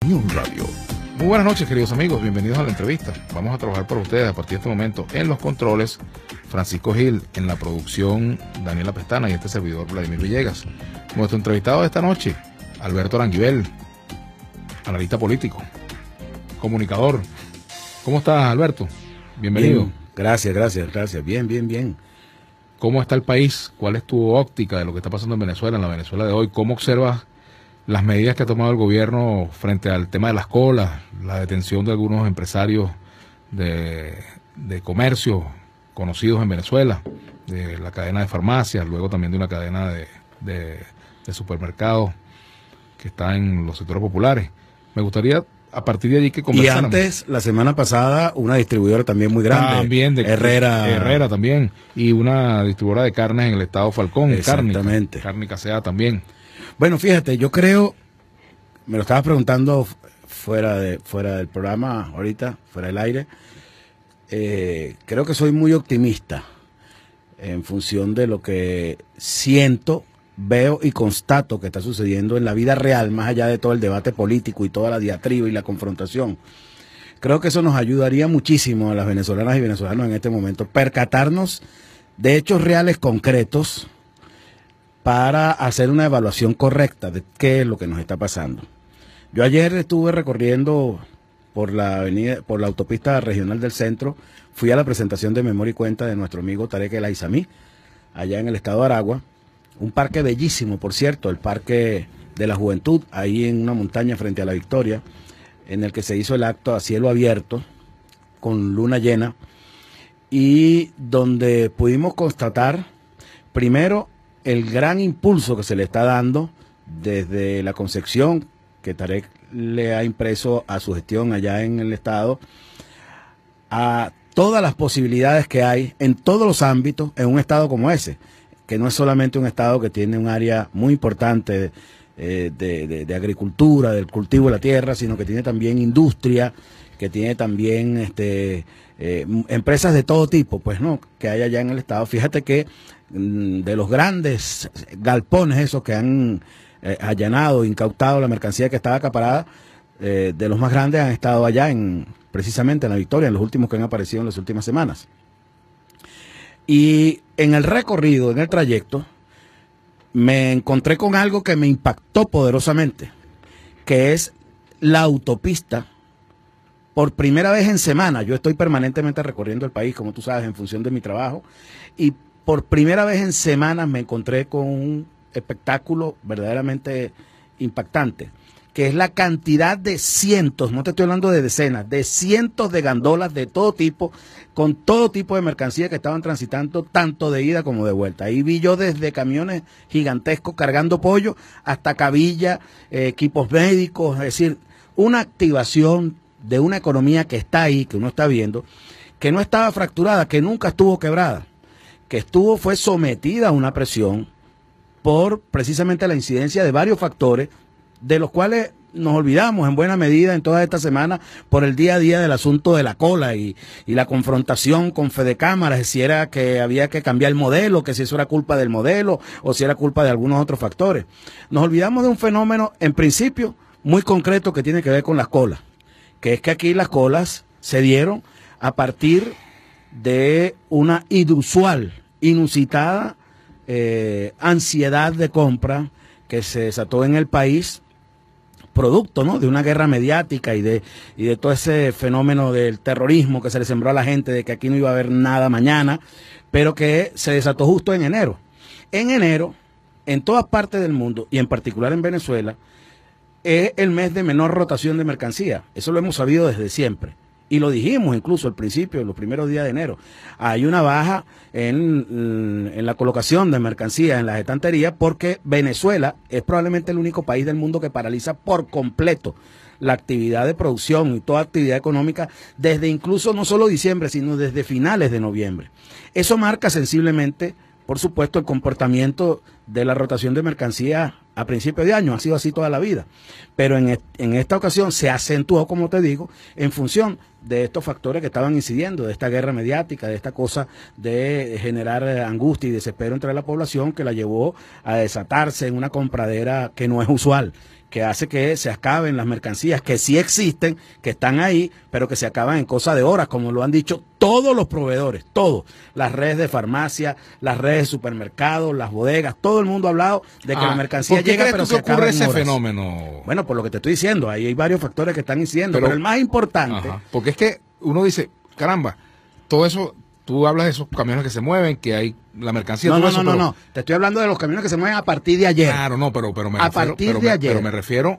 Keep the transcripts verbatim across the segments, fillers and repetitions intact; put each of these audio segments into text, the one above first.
Unión Radio. Muy buenas noches, queridos amigos, bienvenidos a la entrevista. Vamos a trabajar para ustedes a partir de este momento en los controles, Francisco Gil, en la producción, Daniela Pestana y este servidor, Vladimir Villegas. Nuestro entrevistado de esta noche, Alberto Aranguibel, analista político, comunicador. ¿Cómo estás, Alberto? Bienvenido. Bien, gracias, gracias, gracias. Bien, bien, bien. ¿Cómo está el país? ¿Cuál es tu óptica de lo que está pasando en Venezuela, en la Venezuela de hoy? ¿Cómo observas las medidas que ha tomado el gobierno frente al tema de las colas, la detención de algunos empresarios de, de comercio conocidos en Venezuela, de la cadena de farmacias, luego también de una cadena de, de, de supermercados que está en los sectores populares? Me gustaría a partir de allí que conversáramos. Y antes, la semana pasada, una distribuidora también muy grande. También de Herrera. Herrera también. Y una distribuidora de carnes en el estado Falcón. Exactamente. Cárnica S A también. Bueno, fíjate, yo creo, me lo estabas preguntando fuera de fuera del programa ahorita, fuera del aire, eh, creo que soy muy optimista en función de lo que siento, veo y constato que está sucediendo en la vida real, más allá de todo el debate político y toda la diatriba y la confrontación. Creo que eso nos ayudaría muchísimo a las venezolanas y venezolanos en este momento, percatarnos de hechos reales concretos para hacer una evaluación correcta de qué es lo que nos está pasando. Yo ayer estuve recorriendo por la avenida, por la autopista regional del centro, fui a la presentación de Memoria y Cuenta de nuestro amigo Tarek El Aizami, allá en el estado de Aragua, un parque bellísimo, por cierto, el Parque de la Juventud, ahí en una montaña frente a la Victoria, en el que se hizo el acto a cielo abierto, con luna llena, y donde pudimos constatar, primero, el gran impulso que se le está dando desde la concepción que Tarek le ha impreso a su gestión allá en el estado, a todas las posibilidades que hay en todos los ámbitos en un estado como ese, que no es solamente un estado que tiene un área muy importante eh, de, de, de agricultura, del cultivo de la tierra, sino que tiene también industria, que tiene también este, eh, empresas de todo tipo, pues no, que hay allá en el estado. Fíjate que de los grandes galpones esos que han eh, allanado, incautado la mercancía que estaba acaparada, eh, de los más grandes han estado allá en precisamente en la Victoria, en los últimos que han aparecido en las últimas semanas. Y en el recorrido, en el trayecto, me encontré con algo que me impactó poderosamente, que es la autopista. Por primera vez en semana, yo estoy permanentemente recorriendo el país, como tú sabes, en función de mi trabajo, y por primera vez en semanas me encontré con un espectáculo verdaderamente impactante, que es la cantidad de cientos, no te estoy hablando de decenas, de cientos de gandolas de todo tipo, con todo tipo de mercancía que estaban transitando, tanto de ida como de vuelta. Ahí vi yo desde camiones gigantescos cargando pollo hasta cabilla, eh, equipos médicos, es decir, una activación de una economía que está ahí, que uno está viendo, que no estaba fracturada, que nunca estuvo quebrada, que estuvo, fue sometida a una presión por precisamente la incidencia de varios factores, de los cuales nos olvidamos en buena medida en toda esta semana por el día a día del asunto de la cola y, y la confrontación con Fedecámaras, si era que había que cambiar el modelo, que si eso era culpa del modelo o si era culpa de algunos otros factores. Nos olvidamos de un fenómeno, en principio, muy concreto que tiene que ver con las colas, que es que aquí las colas se dieron a partir de una inusual, inusitada eh, ansiedad de compra que se desató en el país, producto, ¿no?, de una guerra mediática y de, y de todo ese fenómeno del terrorismo que se le sembró a la gente de que aquí no iba a haber nada mañana, pero que se desató justo en enero. En enero, en todas partes del mundo y en particular en Venezuela, es el mes de menor rotación de mercancía. Eso lo hemos sabido desde siempre. Y lo dijimos incluso al principio, en los primeros días de enero. Hay una baja en, en la colocación de mercancías en las estanterías porque Venezuela es probablemente el único país del mundo que paraliza por completo la actividad de producción y toda actividad económica desde incluso no solo diciembre, sino desde finales de noviembre. Eso marca sensiblemente, por supuesto, el comportamiento de la rotación de mercancías a principios de año. Ha sido así toda la vida. Pero en, en esta ocasión se acentuó, como te digo, en función de estos factores que estaban incidiendo, de esta guerra mediática, de esta cosa de generar angustia y desespero entre la población que la llevó a desatarse en una compradera que no es usual, que hace que se acaben las mercancías que sí existen, que están ahí, pero que se acaban en cosa de horas, como lo han dicho todos los proveedores, todos, las redes de farmacia, las redes de supermercados, las bodegas, todo el mundo ha hablado de que ah, la mercancía ¿por qué llega, crees pero tú se que acaba ocurre en ese horas? fenómeno? Bueno, por lo que te estoy diciendo, ahí hay varios factores que están incidiendo, pero, Pero- el más importante, Ajá, porque es que uno dice, caramba, todo eso, tú hablas de esos camiones que se mueven, que hay la mercancía, no, todo no, eso, no, no, pero- no, te estoy hablando de los camiones que se mueven a partir de ayer. Claro, no, pero, pero me A refiero, partir pero de me- ayer. pero me refiero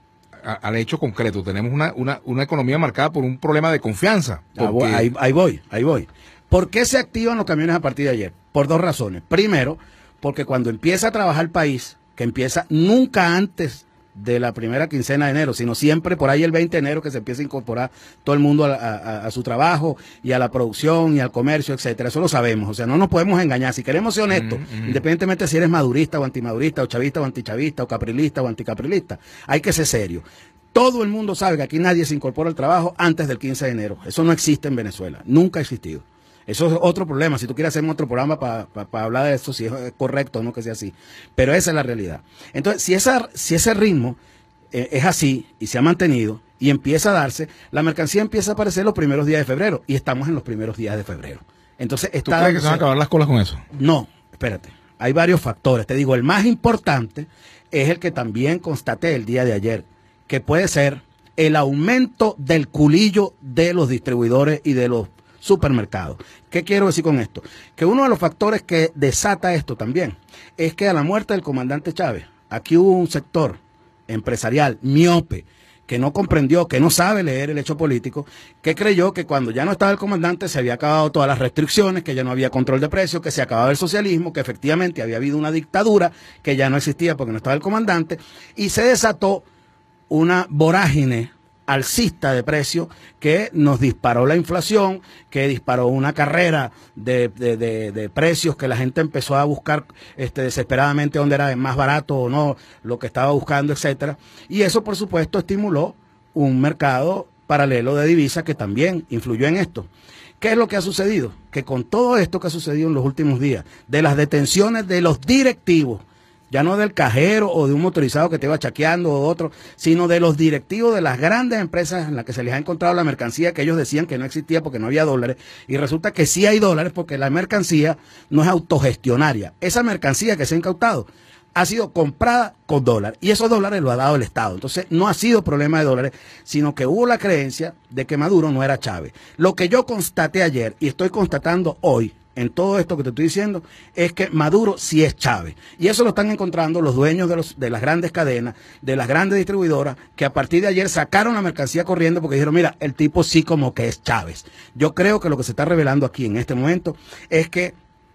a- al hecho concreto. Tenemos una, una, una economía marcada por un problema de confianza. Ah, voy- porque- ahí, ahí voy, ahí voy. ¿Por qué se activan los camiones a partir de ayer? Por dos razones. Primero, porque cuando empieza a trabajar el país, que empieza nunca antes de la primera quincena de enero, sino siempre por ahí el veinte de enero que se empieza a incorporar todo el mundo a, a- a su trabajo y a la producción y al comercio, etcétera. Eso lo sabemos, o sea, no nos podemos engañar. Si queremos ser honestos, Mm, mm. independientemente si eres madurista o antimadurista, o chavista o antichavista, o caprilista o anticaprilista, hay que ser serio. Todo el mundo sabe que aquí nadie se incorpora al trabajo antes del quince de enero. Eso no existe en Venezuela, nunca ha existido. Eso es otro problema. Si tú quieres hacerme otro programa para pa, pa hablar de eso, si es correcto o no que sea así. Pero esa es la realidad. Entonces, si, esa, si ese ritmo eh, es así y se ha mantenido y empieza a darse, la mercancía empieza a aparecer los primeros días de febrero y estamos en los primeros días de febrero. Entonces, ¿Tú está crees que se van a dándose- acabar las colas con eso? no, espérate. Hay varios factores. Te digo, el más importante es el que también constaté el día de ayer, que puede ser el aumento del culillo de los distribuidores y de los supermercados. ¿Qué quiero decir con esto? Que uno de los factores que desata esto también es que a la muerte del comandante Chávez, aquí hubo un sector empresarial miope que no comprendió, que no sabe leer el hecho político, que creyó que cuando ya no estaba el comandante se había acabado todas las restricciones, que ya no había control de precios, que se acababa el socialismo, que efectivamente había habido una dictadura, que ya no existía porque no estaba el comandante, y se desató una vorágine alcista de precios que nos disparó la inflación, que disparó una carrera de, de, de, de precios que la gente empezó a buscar este, desesperadamente dónde era más barato o no lo que estaba buscando, etcétera. Y eso, por supuesto, estimuló un mercado paralelo de divisas que también influyó en esto. ¿Qué es lo que ha sucedido? Que con todo esto que ha sucedido en los últimos días, de las detenciones de los directivos, ya no del cajero o de un motorizado que te iba chaqueando o otro, sino de los directivos de las grandes empresas en las que se les ha encontrado la mercancía que ellos decían que no existía porque no había dólares, y resulta que sí hay dólares porque la mercancía no es autogestionaria. Esa mercancía que se ha incautado ha sido comprada con dólares y esos dólares lo ha dado el Estado. Entonces no ha sido problema de dólares, sino que hubo la creencia de que Maduro no era Chávez. Lo que yo constaté ayer y estoy constatando hoy en todo esto que te estoy diciendo es que Maduro sí es Chávez. Y eso lo están encontrando los dueños de, los, de las grandes cadenas, de las grandes distribuidoras, que a partir de ayer sacaron la mercancía corriendo porque dijeron, mira, el tipo sí como que es Chávez. Yo creo que lo que se está revelando aquí en este momento es que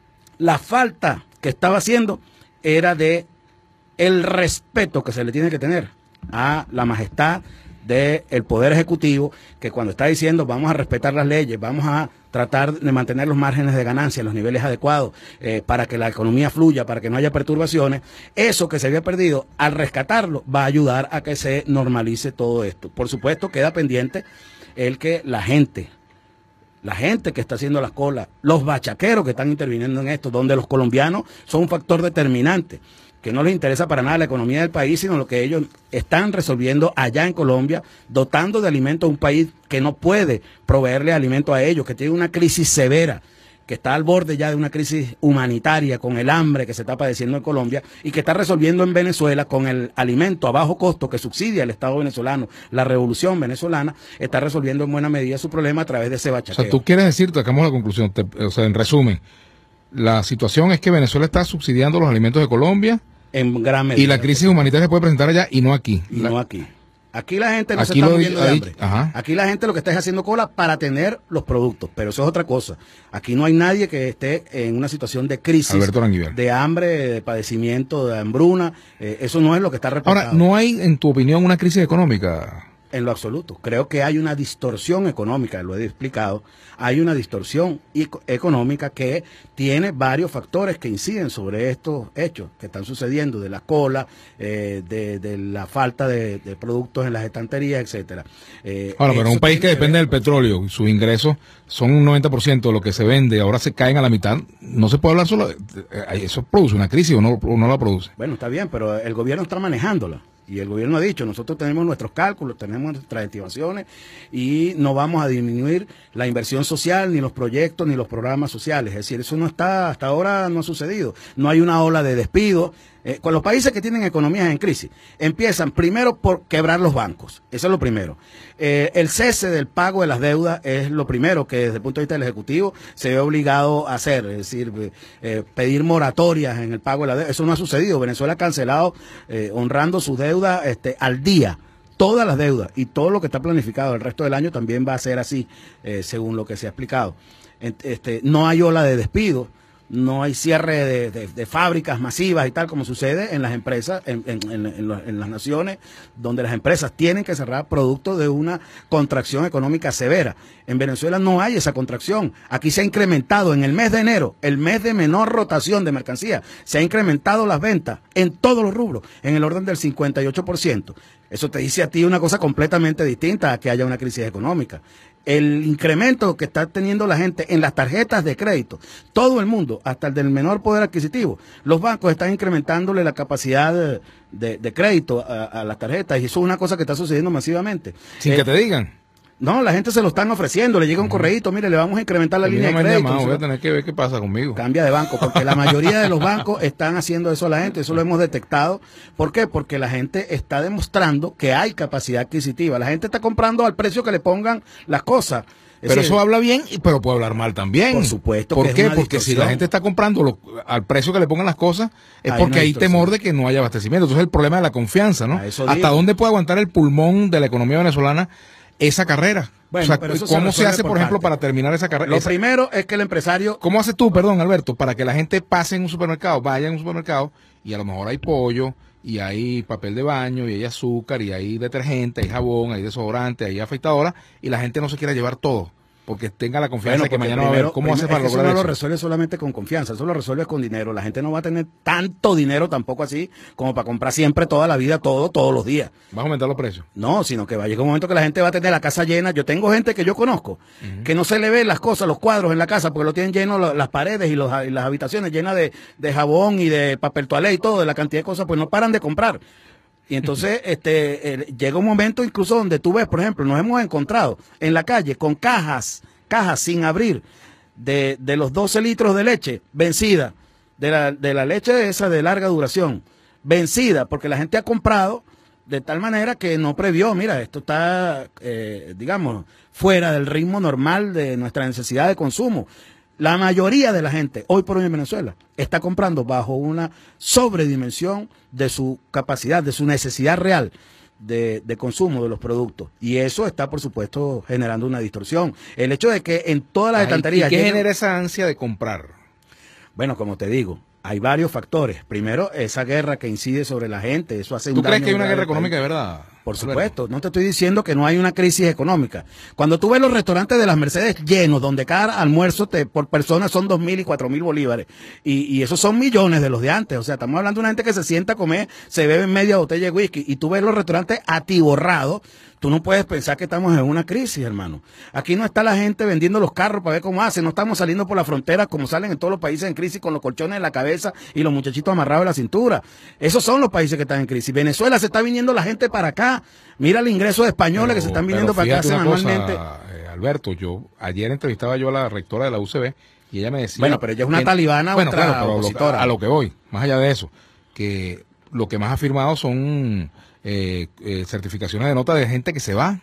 la falta que estaba haciendo era de el respeto que se le tiene que tener a la majestad del Poder Ejecutivo, que cuando está diciendo vamos a respetar las leyes, vamos a tratar de mantener los márgenes de ganancia en los niveles adecuados eh, para que la economía fluya, para que no haya perturbaciones, eso que se había perdido, al rescatarlo, va a ayudar a que se normalice todo esto. Por supuesto, queda pendiente el que la gente, la gente que está haciendo las colas, los bachaqueros que están interviniendo en esto, donde los colombianos son un factor determinante, que no les interesa para nada la economía del país, sino lo que ellos están resolviendo allá en Colombia, dotando de alimentos a un país que no puede proveerle alimento a ellos, que tiene una crisis severa, que está al borde ya de una crisis humanitaria con el hambre que se está padeciendo en Colombia y que está resolviendo en Venezuela con el alimento a bajo costo que subsidia el Estado venezolano, la revolución venezolana, está resolviendo en buena medida su problema a través de ese bachaqueo. O sea, tú quieres decir, sacamos la conclusión, te- o sea, en resumen, la situación es que Venezuela está subsidiando los alimentos de Colombia En gran medida. y la crisis humanitaria se puede presentar allá y no aquí. Y La- no aquí. Aquí la gente no Aquí se está lo muriendo di- de ahí- hambre. ajá. Aquí la gente lo que está es haciendo cola para tener los productos, pero eso es otra cosa. Aquí no hay nadie que esté en una situación de crisis, Alberto Aranguibel. de hambre, de padecimiento, de hambruna. Eh, eso no es lo que está reportado. Ahora, ¿no hay, en tu opinión, una crisis económica? En lo absoluto. Creo que hay una distorsión económica, lo he explicado. Hay una distorsión eco- económica que tiene varios factores que inciden sobre estos hechos que están sucediendo, de la cola, eh, de, de la falta de, de productos en las estanterías, etcétera. Eh, Ahora, pero eso un país que tiene depende ver- del petróleo y sus ingresos son un noventa por ciento de lo que se vende, ahora se caen a la mitad, no se puede hablar solo, de- eh, eso produce una crisis o no, o no la produce. Bueno, está bien, pero el gobierno está manejándola. Y el gobierno ha dicho, nosotros tenemos nuestros cálculos, tenemos nuestras estimaciones y no vamos a disminuir la inversión social, ni los proyectos, ni los programas sociales. Es decir, eso no está, hasta ahora no ha sucedido. No hay una ola de despido. Eh, con los países que tienen economías en crisis, empiezan primero por quebrar los bancos. Eso es lo primero. Eh, el cese del pago de las deudas es lo primero que desde el punto de vista del Ejecutivo se ve obligado a hacer. Es decir, eh, pedir moratorias en el pago de la deuda. Eso no ha sucedido. Venezuela ha cancelado, eh, honrando sus deudas este, al día. Todas las deudas y todo lo que está planificado el resto del año también va a ser así, eh, según lo que se ha explicado. Este, no hay ola de despido. No hay cierre de, de, de fábricas masivas y tal como sucede en las empresas, en, en, en, en, los, en las naciones donde las empresas tienen que cerrar producto de una contracción económica severa. En Venezuela no hay esa contracción. Aquí se ha incrementado en el mes de enero, el mes de menor rotación de mercancía, se ha incrementado las ventas en todos los rubros, en el orden del cincuenta y ocho por ciento. Eso te dice a ti una cosa completamente distinta a que haya una crisis económica. El incremento que está teniendo la gente en las tarjetas de crédito, todo el mundo, hasta el del menor poder adquisitivo, los bancos están incrementándole la capacidad de, de, de crédito a, a las tarjetas y eso es una cosa que está sucediendo masivamente. Sin eh, que te digan. No, la gente se lo están ofreciendo, le llega un correíto, mire, le vamos a incrementar la línea de crédito. Llamado, voy a tener que ver qué pasa conmigo. Cambia de banco, porque la mayoría de los bancos están haciendo eso a la gente, eso lo hemos detectado. ¿Por qué? Porque la gente está demostrando que hay capacidad adquisitiva. La gente está comprando al precio que le pongan las cosas. Es Pero decir, eso habla bien, pero puede hablar mal también. Por supuesto. ¿Por que qué? es una Porque si la gente está comprando lo, al precio que le pongan las cosas, es Hay porque una hay distorsión. temor de que no haya abastecimiento. Entonces el problema de la confianza, ¿no? A eso ¿Hasta digo. dónde puede aguantar el pulmón de la economía venezolana esa carrera? Bueno, o sea, pero eso se ¿cómo se, resuelve hace, por por ejemplo, parte. para terminar esa carrera? Lo Esa- primero es que el empresario... ¿Cómo haces tú, perdón, Alberto, para que la gente pase en un supermercado, vaya en un supermercado y a lo mejor hay pollo y hay papel de baño y hay azúcar y hay detergente, hay jabón, hay desodorante, hay afeitadora y la gente no se quiera llevar todo? Porque tenga la confianza Bueno, de que porque mañana va a primero- ver cómo primero- hace para es que lograr eso no eso. lo resuelve solamente con confianza, eso lo resuelve con dinero. La gente no va a tener tanto dinero tampoco así como para comprar siempre toda la vida, todo, todos los días. Va a aumentar los precios. No, sino que va a llegar un momento que la gente va a tener la casa llena. Yo tengo gente que yo conozco, Ujú. que no se le ven las cosas, los cuadros en la casa, porque lo tienen lleno lo- las paredes y, los, y las habitaciones llenas de, de jabón y de papel toalé y todo, de la cantidad de cosas, pues no paran de comprar. Y entonces este eh, llega un momento incluso donde tú ves, por ejemplo, nos hemos encontrado en la calle con cajas, cajas sin abrir de, de los doce litros de leche vencida, de la, de la leche esa de larga duración, vencida, porque la gente ha comprado de tal manera que no previó, mira, esto está, eh, digamos, fuera del ritmo normal de nuestra necesidad de consumo. La mayoría de la gente, hoy por hoy en Venezuela, está comprando bajo una sobredimensión de su capacidad, de su necesidad real de, de consumo de los productos. Y eso está, por supuesto, generando una distorsión. El hecho de que en todas las Ay, estanterías... ¿Y qué lleguen- genera esa ansia de comprar? Bueno, como te digo, hay varios factores. Primero, esa guerra que incide sobre la gente, eso hace un ¿Tú crees daño que hay una grave guerra al país. económica de verdad? Por Alberto? supuesto, no te estoy diciendo que no hay una crisis económica. Cuando tú ves los restaurantes de las Mercedes llenos, donde cada almuerzo te, por persona son dos mil y cuatro mil bolívares, y, y esos son millones de los de antes. O sea, estamos hablando de una gente que se sienta a comer, se bebe media botella de whisky, y tú ves los restaurantes atiborrados. Tú no puedes pensar que estamos en una crisis, hermano. Aquí no está la gente vendiendo los carros para ver cómo hacen. No estamos saliendo por la frontera como salen en todos los países en crisis con los colchones en la cabeza y los muchachitos amarrados en la cintura. Esos son los países que están en crisis. Venezuela se está viniendo la gente para acá. Mira el ingreso de españoles que se están viniendo pero para acá fíjate una semanalmente. cosa, eh, Alberto, yo ayer entrevistaba yo a la rectora de la U C B y ella me decía... Bueno, pero ella es una que- talibana bueno, ultra claro, pero lo- opositora. a lo que voy, más allá de eso, que lo que más ha firmado son eh, eh, certificaciones de nota de gente que se va.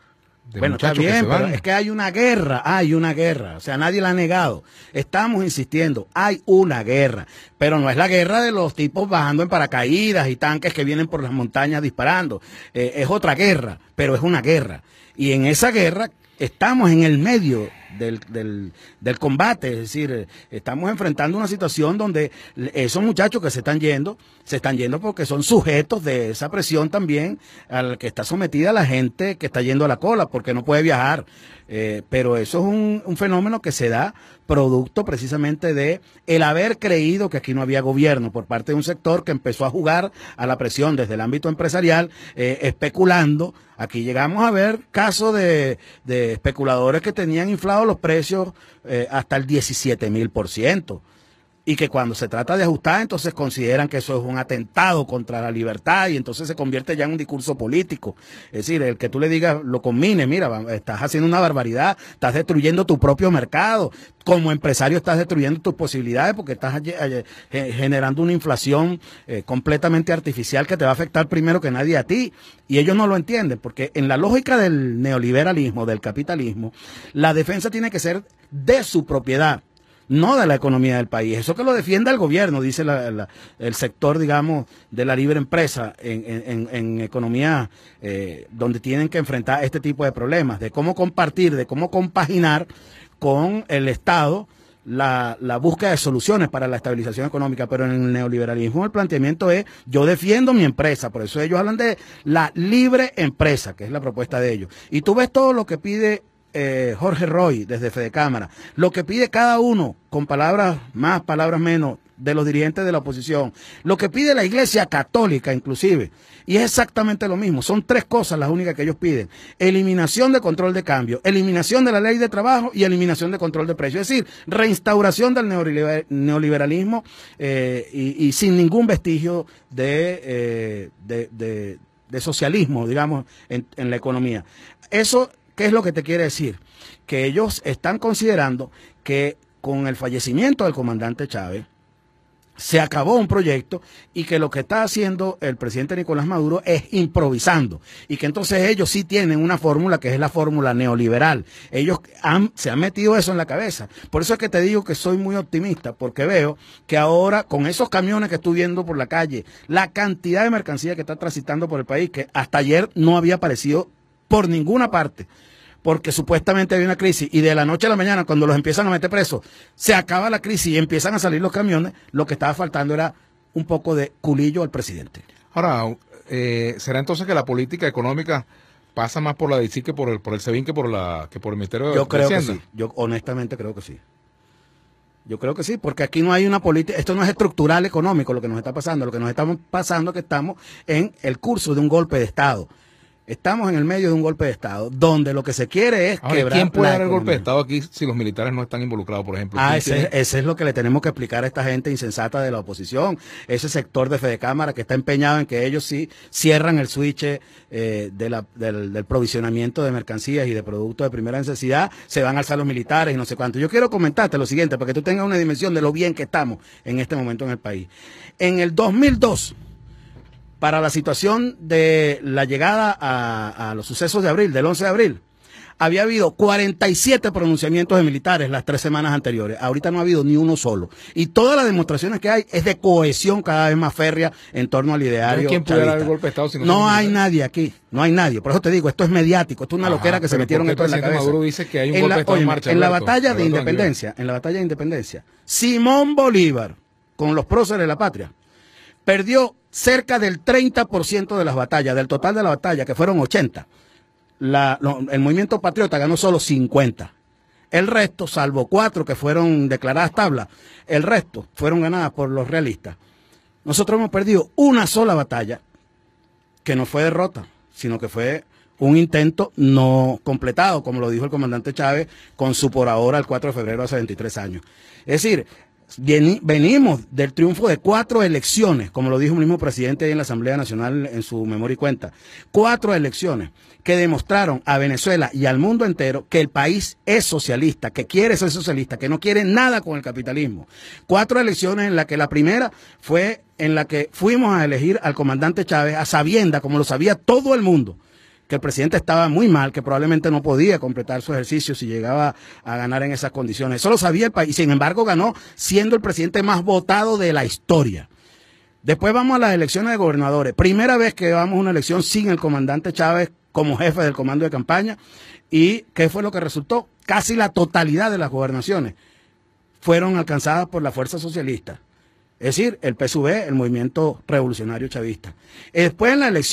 De Bueno, está muchachos que bien, se pero van. es que hay una guerra, hay una guerra, o sea, nadie la ha negado. Estamos insistiendo, hay una guerra, pero no es la guerra de los tipos bajando en paracaídas y tanques que vienen por las montañas disparando. Eh, es otra guerra, pero es una guerra. Y en esa guerra estamos en el medio del, del, del combate, es decir, eh, estamos enfrentando una situación donde esos muchachos que se están yendo, se están yendo porque son sujetos de esa presión también al que está sometida la gente que está yendo a la cola, porque no puede viajar. Eh, pero eso es un, un fenómeno que se da producto precisamente de el haber creído que aquí no había gobierno por parte de un sector que empezó a jugar a la presión desde el ámbito empresarial, eh, especulando. Aquí llegamos a ver casos de, de especuladores que tenían inflados los precios eh, hasta el diecisiete mil por ciento. y que cuando se trata de ajustar, entonces consideran que eso es un atentado contra la libertad y entonces se convierte ya en un discurso político. Es decir, el que tú le digas, lo combines, mira, estás haciendo una barbaridad, estás destruyendo tu propio mercado, como empresario estás destruyendo tus posibilidades porque estás generando una inflación eh, completamente artificial que te va a afectar primero que nadie a ti, y ellos no lo entienden, porque en la lógica del neoliberalismo, del capitalismo, la defensa tiene que ser de su propiedad, no de la economía del país. Eso que lo defienda el gobierno, dice la, la, el sector, digamos, de la libre empresa en, en, en economía eh, donde tienen que enfrentar este tipo de problemas, de cómo compartir, de cómo compaginar con el Estado la, la búsqueda de soluciones para la estabilización económica. Pero en el neoliberalismo el planteamiento es, yo defiendo mi empresa, por eso ellos hablan de la libre empresa, que es la propuesta de ellos. Y tú ves todo lo que pide Eh, Jorge Roy desde Fedecámara, lo que pide cada uno, con palabras más, palabras menos, de los dirigentes de la oposición, lo que pide la Iglesia Católica inclusive, y es exactamente lo mismo. Son tres cosas las únicas que ellos piden: eliminación de control de cambio, eliminación de la ley de trabajo y eliminación de control de precios. Es decir, reinstauración del neoliber neoliberalismo eh, y, y sin ningún vestigio de, eh, de, de, de socialismo, digamos, en, en la economía. Eso, ¿qué es lo que te quiere decir? Que ellos están considerando que con el fallecimiento del comandante Chávez se acabó un proyecto y que lo que está haciendo el presidente Nicolás Maduro es improvisando, y que entonces ellos sí tienen una fórmula que es la fórmula neoliberal. Ellos han, se han metido eso en la cabeza. Por eso es que te digo que soy muy optimista, porque veo que ahora con esos camiones que estoy viendo por la calle, la cantidad de mercancía que está transitando por el país, que hasta ayer no había aparecido por ninguna parte, porque supuestamente hay una crisis, y de la noche a la mañana, cuando los empiezan a meter presos, se acaba la crisis y empiezan a salir los camiones. Lo que estaba faltando era un poco de culillo al presidente. Ahora, eh, ¿será entonces que la política económica pasa más por la D I C I que por el, por el SEBIN que por, la, que por el Ministerio de Yo creo que Hacienda? sí, yo honestamente creo que sí. Yo creo que sí, porque aquí no hay una política, esto no es estructural económico lo que nos está pasando, lo que nos está pasando es que estamos en el curso de un golpe de Estado. Estamos en el medio de un golpe de Estado, donde lo que se quiere es Ahora, quebrar. ¿quién puede dar el economía. golpe de Estado aquí si los militares no están involucrados, por ejemplo? Ah, ese, tiene... ese es lo que le tenemos que explicar a esta gente insensata de la oposición, ese sector de Fedecámara que está empeñado en que ellos sí cierran el switch eh, de la, del, del provisionamiento de mercancías y de productos de primera necesidad, se van a alzar los militares y no sé cuánto. Yo quiero comentarte lo siguiente, para que tú tengas una dimensión de lo bien que estamos en este momento en el país. En el dos mil dos, para la situación de la llegada a, a los sucesos de abril, del once de abril, había habido cuarenta y siete pronunciamientos de militares las tres semanas anteriores. Ahorita no ha habido ni uno solo. Y todas las demostraciones que hay es de cohesión cada vez más férrea en torno al ideario. ¿Quién puede dar el golpe de Estado si no No hay nadie aquí, no hay nadie. Por eso te digo, esto es mediático, esto es una Ajá, loquera que se metieron esto en la cabeza. Maduro dice que hay un en golpe la, de Estado óyeme, en marcha. En la Alberto, batalla de Alberto independencia, en la batalla de independencia, Simón Bolívar, con los próceres de la patria, perdió cerca del treinta por ciento de las batallas, del total de la batalla, que fueron ochenta. La, lo, el movimiento patriota ganó solo cincuenta. El resto, salvo cuatro que fueron declaradas tablas, el resto fueron ganadas por los realistas. Nosotros hemos perdido una sola batalla, que no fue derrota, sino que fue un intento no completado, como lo dijo el comandante Chávez con su por ahora el cuatro de febrero hace veintitrés años. Es decir, venimos del triunfo de cuatro elecciones, como lo dijo el mismo presidente ahí en la Asamblea Nacional en su memoria y cuenta. Cuatro elecciones que demostraron a Venezuela y al mundo entero que el país es socialista, que quiere ser socialista, que no quiere nada con el capitalismo. Cuatro elecciones en las que la primera fue en la que fuimos a elegir al comandante Chávez a sabienda, como lo sabía todo el mundo, que el presidente estaba muy mal, que probablemente no podía completar su ejercicio si llegaba a ganar en esas condiciones. Eso lo sabía el país, sin embargo ganó siendo el presidente más votado de la historia. Después vamos a las elecciones de gobernadores. Primera vez que vamos a una elección sin el comandante Chávez como jefe del comando de campaña. ¿Y qué fue lo que resultó? Casi la totalidad de las gobernaciones fueron alcanzadas por la fuerza socialista. Es decir, el P S U V, el Movimiento Revolucionario Chavista. Después en la elección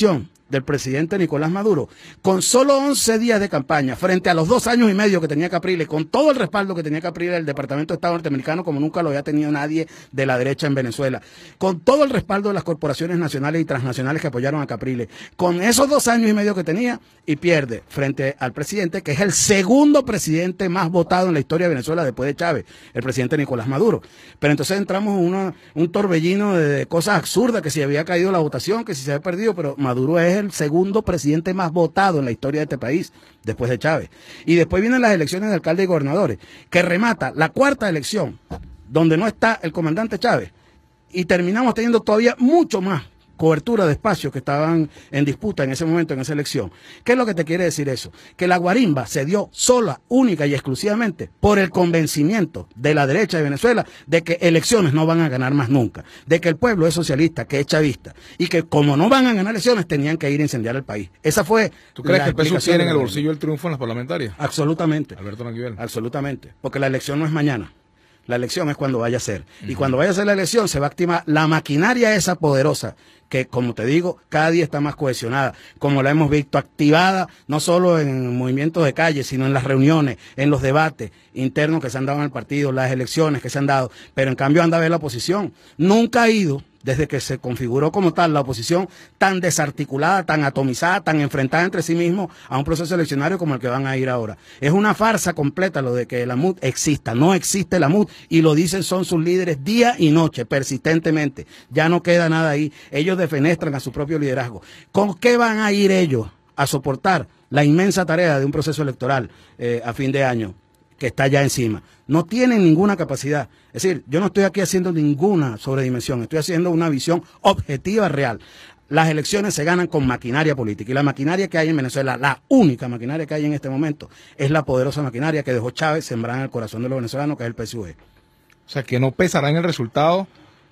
del presidente Nicolás Maduro, con solo once días de campaña, frente a los dos años y medio que tenía Capriles, con todo el respaldo que tenía Capriles del Departamento de Estado norteamericano, como nunca lo había tenido nadie de la derecha en Venezuela, con todo el respaldo de las corporaciones nacionales y transnacionales que apoyaron a Capriles, con esos dos años y medio que tenía, y pierde frente al presidente, que es el segundo presidente más votado en la historia de Venezuela después de Chávez, el presidente Nicolás Maduro. Pero entonces entramos en una, un torbellino de cosas absurdas, que si había caído la votación, que si se había perdido, pero Maduro es el segundo presidente más votado en la historia de este país, después de Chávez. Y después vienen las elecciones de alcalde y gobernadores, que remata la cuarta elección, donde no está el comandante Chávez, y terminamos teniendo todavía mucho más cobertura de espacios que estaban en disputa en ese momento, en esa elección. ¿Qué es lo que te quiere decir eso? Que la guarimba se dio sola, única y exclusivamente por el convencimiento de la derecha de Venezuela de que elecciones no van a ganar más nunca, de que el pueblo es socialista, que es chavista, y que como no van a ganar elecciones tenían que ir a incendiar el país. Esa fue. ¿Tú crees la que el P S U explicación tiene en el de la- bolsillo el triunfo en las parlamentarias? Absolutamente. Alberto Languivel. Absolutamente. Porque la elección no es mañana. La elección es cuando vaya a ser. Uh-huh. Y cuando vaya a ser la elección se va a activar la maquinaria esa poderosa que, como te digo, cada día está más cohesionada, como la hemos visto activada, no solo en movimientos de calle, sino en las reuniones, en los debates internos que se han dado en el partido, las elecciones que se han dado. Pero en cambio anda a ver la oposición. Nunca ha ido, desde que se configuró como tal la oposición, tan desarticulada, tan atomizada, tan enfrentada entre sí mismos a un proceso eleccionario como el que van a ir ahora. Es una farsa completa lo de que la M U D exista. No existe la M U D y lo dicen son sus líderes día y noche, persistentemente. Ya no queda nada ahí. Ellos defenestran a su propio liderazgo. ¿Con qué van a ir ellos a soportar la inmensa tarea de un proceso electoral eh, a fin de año que está ya encima? No tienen ninguna capacidad. Es decir, yo no estoy aquí haciendo ninguna sobredimensión, estoy haciendo una visión objetiva real. Las elecciones se ganan con maquinaria política, y la maquinaria que hay en Venezuela, la única maquinaria que hay en este momento, es la poderosa maquinaria que dejó Chávez sembrada en el corazón de los venezolanos, que es el P S U V. O sea, que no pesará en el resultado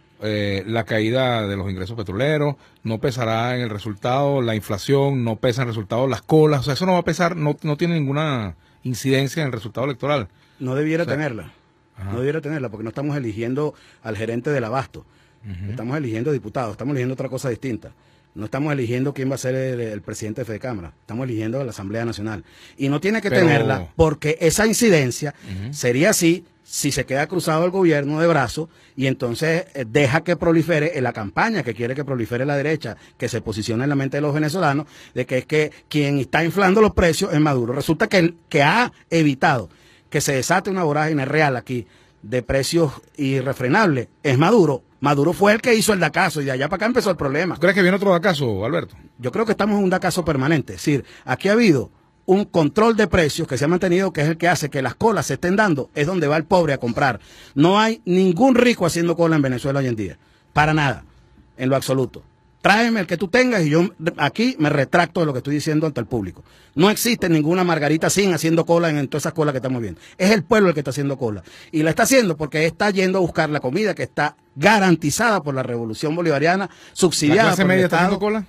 eh, la caída de los ingresos petroleros, no pesará en el resultado la inflación, no pesa en el resultado las colas, o sea, eso no va a pesar, no, no tiene ninguna incidencia en el resultado electoral. No debiera O sea, tenerla, ajá. no debiera tenerla, porque no estamos eligiendo al gerente del abasto, uh-huh. Estamos eligiendo diputados, estamos eligiendo otra cosa distinta. No estamos eligiendo quién va a ser el, el presidente de Fedecámara, estamos eligiendo a la Asamblea Nacional. Y no tiene que Pero... tenerla, porque esa incidencia uh-huh. sería así si se queda cruzado el gobierno de brazos y entonces eh, deja que prolifere en la campaña que quiere que prolifere la derecha, que se posiciona en la mente de los venezolanos, de que es que quien está inflando los precios es Maduro. Resulta que, el, que ha evitado que se desate una vorágine real aquí de precios irrefrenables es Maduro. Maduro fue el que hizo el dacazo y de allá para acá empezó el problema. ¿Tú crees que viene otro dacazo, Alberto? Yo creo que estamos en un dacazo permanente. Es decir, aquí ha habido un control de precios que se ha mantenido, que es el que hace que las colas se estén dando, es donde va el pobre a comprar. No hay ningún rico haciendo cola en Venezuela hoy en día. Para nada, en lo absoluto. Tráeme el que tú tengas y yo aquí me retracto de lo que estoy diciendo ante el público. No existe ninguna Margarita Sin haciendo cola en, en todas esas colas que estamos viendo. Es el pueblo el que está haciendo cola. Y la está haciendo porque está yendo a buscar la comida que está garantizada por la Revolución Bolivariana, subsidiada ¿La clase por media el está Estado. haciendo cola?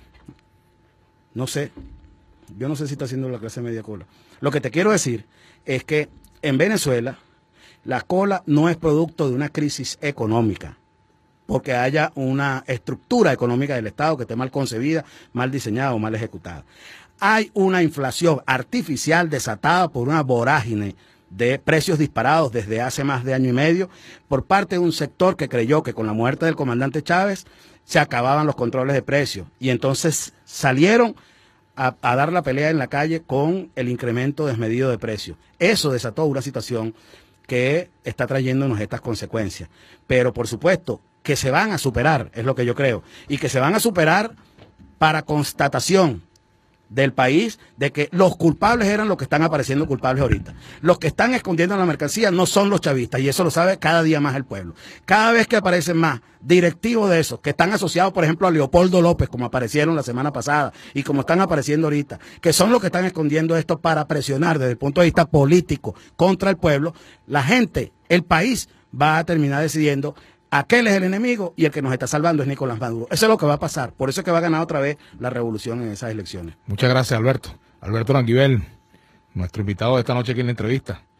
No sé. Yo no sé si está haciendo la clase media cola. Lo que te quiero decir es que en Venezuela la cola no es producto de una crisis económica, porque haya una estructura económica del Estado que esté mal concebida, mal diseñada o mal ejecutada. Hay una inflación artificial desatada por una vorágine de precios disparados desde hace más de año y medio por parte de un sector que creyó que con la muerte del comandante Chávez se acababan los controles de precios y entonces salieron a, a dar la pelea en la calle con el incremento desmedido de precios. Eso desató una situación que está trayéndonos estas consecuencias. Pero por supuesto que se van a superar, es lo que yo creo, y que se van a superar para constatación del país de que los culpables eran los que están apareciendo culpables ahorita. Los que están escondiendo la mercancía no son los chavistas, y eso lo sabe cada día más el pueblo. Cada vez que aparecen más directivos de esos, que están asociados, por ejemplo, a Leopoldo López, como aparecieron la semana pasada, y como están apareciendo ahorita, que son los que están escondiendo esto para presionar desde el punto de vista político contra el pueblo, la gente, el país, va a terminar decidiendo aquel es el enemigo y el que nos está salvando es Nicolás Maduro. Eso es lo que va a pasar. Por eso es que va a ganar otra vez la revolución en esas elecciones. Muchas gracias, Alberto. Alberto Languivel, nuestro invitado de esta noche aquí en la entrevista.